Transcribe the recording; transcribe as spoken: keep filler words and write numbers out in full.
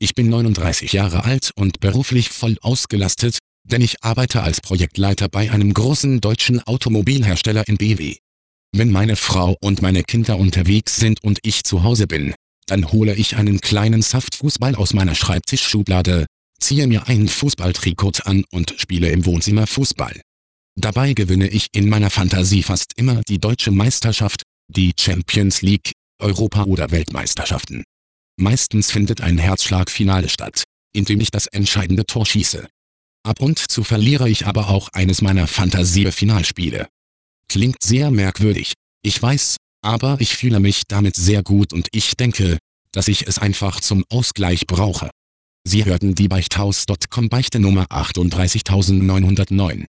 Ich bin neununddreißig Jahre alt und beruflich voll ausgelastet, denn ich arbeite als Projektleiter bei einem großen deutschen Automobilhersteller in B W. Wenn meine Frau und meine Kinder unterwegs sind und ich zu Hause bin, dann hole ich einen kleinen Saftfußball aus meiner Schreibtischschublade, ziehe mir ein Fußballtrikot an und spiele im Wohnzimmer Fußball. Dabei gewinne ich in meiner Fantasie fast immer die deutsche Meisterschaft, die Champions League, Europa- oder Weltmeisterschaften. Meistens findet ein Herzschlagfinale statt, in dem ich das entscheidende Tor schieße. Ab und zu verliere ich aber auch eines meiner Fantasie-Finalspiele. Klingt sehr merkwürdig, ich weiß, aber ich fühle mich damit sehr gut und ich denke, dass ich es einfach zum Ausgleich brauche. Sie hörten die Beichthaus Punkt com Beichte Nummer achtunddreißigtausendneunhundertneun.